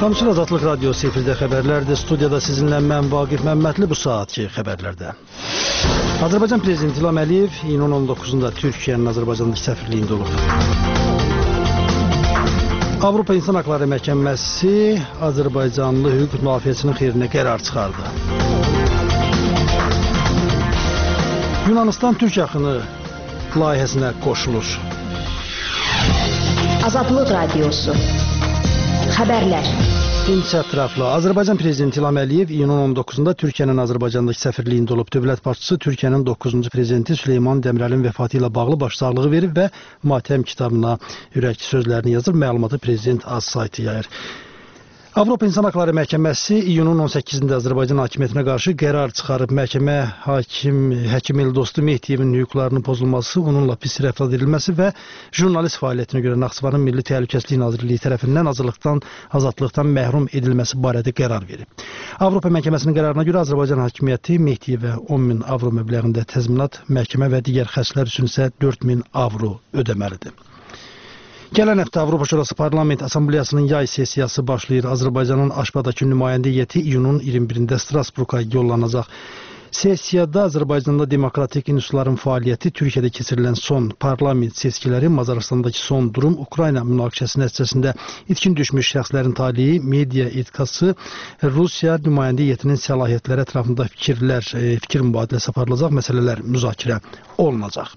Samsun Azadlıq Radiosu efirdə xəbərlərdir. Studiyada sizinlə mən Vaqif Məmmədli bu saatki xəbərlərdə. Azərbaycan Prezidenti İlham Əliyev iyunun 19-da Türkiyənin Azərbaycandakı səfirliyində olub. Avropa İnsan Haqları Məhkəməsi Azərbaycanlı hüquq müdafiəçinin xeyrinə qərar çıxardı. Yunanistan Türk yaxını layihəsinə qoşulur. Azadlıq Radiosu Xəbərlər. İnci ətraflı. Azərbaycan Prezidenti İlham Əliyev iyunun 19-da Türkiyənin Azərbaycandakı səfirliyində olub. Dövlət başçısı Türkiyənin 9-cu prezidenti Süleyman Demirəlin vəfatı ilə bağlı başsağlığı verib və matəm kitabına ürək sözlərini yazır. Məlumatı prezident az saytı yayır. Avropa İnsan Haqları Məhkəməsi iyunun 18-də Azərbaycan hakimiyyətinə qarşı qərar çıxarıb. Məhkəmə həkim Eldostu Mehdiyevin hüquqlarının pozulması, onunla pis rəftar edilməsi və jurnalist fəaliyyətinə görə Naxçıvanın Milli Təhlükəsizlik Nazirliyi tərəfindən azadlıqdan məhrum edilməsi barədə qərar verib. Avropa Məhkəməsinin qərarına görə Azərbaycan hakimiyyəti Mehdiyevə 10.000 avro məbləğində təzminat, məhkəmə və digər xərclər üçün isə 4.000 avro ödəməlidir. Gələn həftə Avropa Şurası Parlament Assambleyasının yay sessiyası başlayır. Azərbaycanın Aşbadakı nümayəndə heyəti iyunun 21-də Strasburqa yollanacaq. Sessiyada Azərbaycanda demokratik institutların fəaliyyəti, Türkiyədə keçirilən son parlament seçkiləri, Macaristandakı son durum, Ukrayna münaqişəsi nəticəsində itkin düşmüş şəxslərin taliyi, media etikası, Rusiya nümayəndə heyətinin səlahiyyətləri ətrafında fikir mübadiləsi aparılacaq, məsələlər müzakirə olunacaq.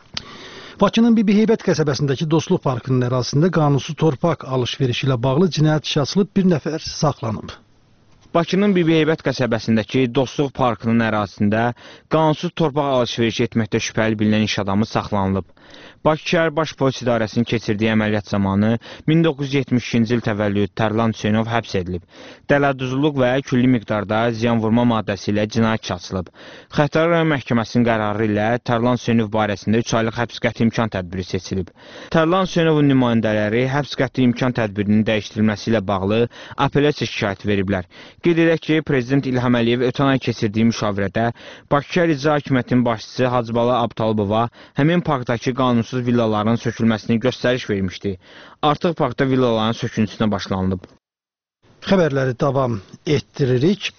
Bakının Bibiheybət qəsəbəsindəki Dostluq Parkının ərazisində qanunsuz torpaq alış-verişi ilə bağlı cinayət işi açılıb, bir nəfər saxlanıb. Bakının Bibiheybət qəsəbəsindəki Dostluq Parkının ərazisində qanunsuz torpaq alış-verişi etməkdə şübhəli bilinən iş adamı saxlanılıb. Bakı şəhər Baş Polis İdarəsinin keçirdiyi əməliyyat zamanı 1972-ci il təvəllüd Tərlan Hüseynov həbs edilib. Dələduzluq və külli miqdarda ziyanvurma maddəsi ilə cinayət açılıb. Xətai rayon məhkəməsinin qərarı ilə Tərlan Hüseynov barəsində 3 aylıq həbs qəti imkan tədbiri seçilib. Tərlan Hüseynovun nümayəndələri həbs qəti imkan tədbirinin dəyişdirilməsi ilə bağlı apellyasiya şikayəti veriblər. Qeyd edək ki, Prezident İlham Əliyev ötən ay keçirdiyi müşavirədə Bakı şəhər İcra Hakimiyyətinin başçısı Hacıbala Abtalıbova həmin parkdakı qanunsuz villaların sökülməsini göstəriş vermişdi. Artıq parkda villaların söküntüsünə başlanılıb. Xəbərləri davam etdiririk.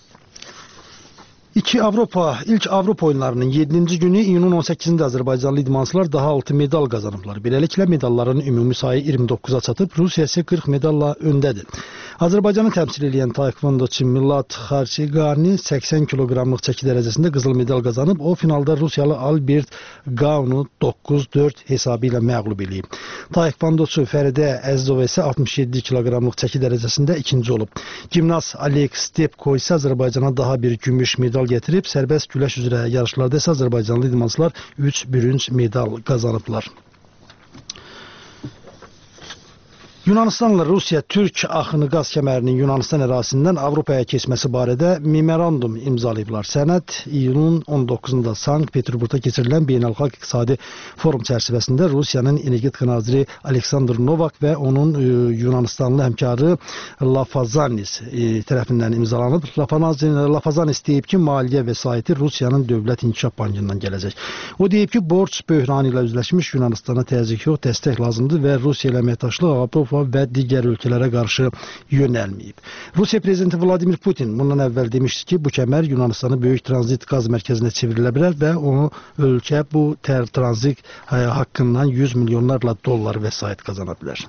İlk Avropa oyunlarının 7-ci günü iyunun 18-də Azərbaycanlı idmançılar daha 6 medal qazanıblar. Beləliklə medalların ümumi sayı 29-a çatıb, Rusiya isə 40 medalla öndədir. Azərbaycanı təmsil edən taekvondoçu Milad Xarçigani 80 kiloqramlıq çəki dərəcəsində qızıl medal qazanıb. O finalda Rusiyalı Albert Gaunu 9-4 hesabı ilə məğlub edib. Taekvondoçu Fəridə Əzizova isə 67 kiloqramlıq çəki dərəcəsində ikinci olub. Gimnast Alek Stepko isə Azərbaycana daha bir gümüş medal getirib. Sərbəst güləş üzrə yarışlarda isə Azərbaycanlı idmançılar 3 bürünc medal qazanıblar. Yunanistanla Rusiya Türk axını qaz kəmərinin Yunanistan ərazisindən Avropaya keçməsi barədə memorandum imzalayıblar. Sənəd iyunun 19-da Sankt-Peterburqda keçirilən beynəlxalq iqtisadi forum çərçivəsində Rusiyanın energetika naziri Aleksandr Novak və onun Yunanistanlı həmkarı Lafazanis tərəfindən imzalanıb. Lafazanis deyib ki, maliyyə vəsaiti Rusiyanın Dövlət İnkişaf Bankından gələcək. O deyib ki, borc böhranı ilə üzləşmiş Yunanistana təzyiq yox, dəstək lazımdır və Rusiya ilə əməkdaşlıq Avropa və digər ölkələrə qarşı yönəlməyib. Rusiya Prezidenti Vladimir Putin bundan əvvəl demişdi ki, bu kəmər Yunanistanı böyük tranzit qaz mərkəzinə çevrilə bilər və ölkə bu tranzit haqqından 100 milyonlarla dollar vəsait qazana bilər.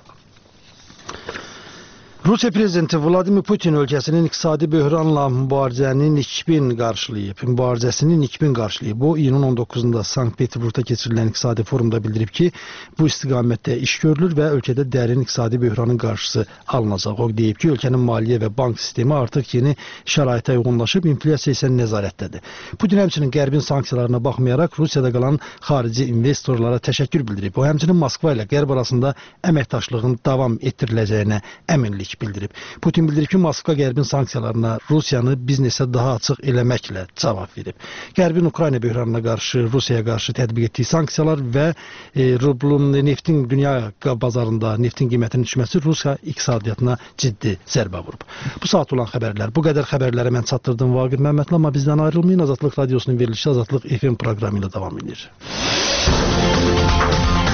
Rusiya Prezidenti Vladimir Putin ölkəsinin iqtisadi böhranla mübarizəsinin ilk gün qarşılayıb. O, iyunun 19-da Sankt-Peterburqda keçirilən iqtisadi forumda bildirib ki, bu istiqamətdə iş görülür və ölkədə dərin iqtisadi böhranın qarşısı alınacaq. O deyib ki, ölkənin maliyyə və bank sistemi artıq yeni şəraitə uyğunlaşıb, inflyasiya isə nəzarətdədir. Putin həmçinin Qərbin sanksiyalarına baxmayaraq Rusiyada qalan xarici investorlara təşəkkür bildirib. O həmçinin Moskva ilə Qərb arasında əməkdaşlığın davam etdiriləcəyinə əminlik bildirib. Putin bildirib ki, Moskva Qərbin sanksiyalarına Rusiyanı biznesə daha açıq eləməklə cavab verib. Qərbin Ukrayna böhranına qarşı, Rusiyaya qarşı tətbiq etdiyi sanksiyalar və rublun neftin dünya bazarında neftin qiymətinin düşməsi Rusiya iqtisadiyyatına ciddi zərbə vurub. Bu saat olan xəbərlər. Bu qədər xəbərləri mən çatdırdım Vaqif Məmmədli, amma bizdən ayrılmayın. Azadlıq Radiosunun verilişi Azadlıq FM proqramı ilə davam edir.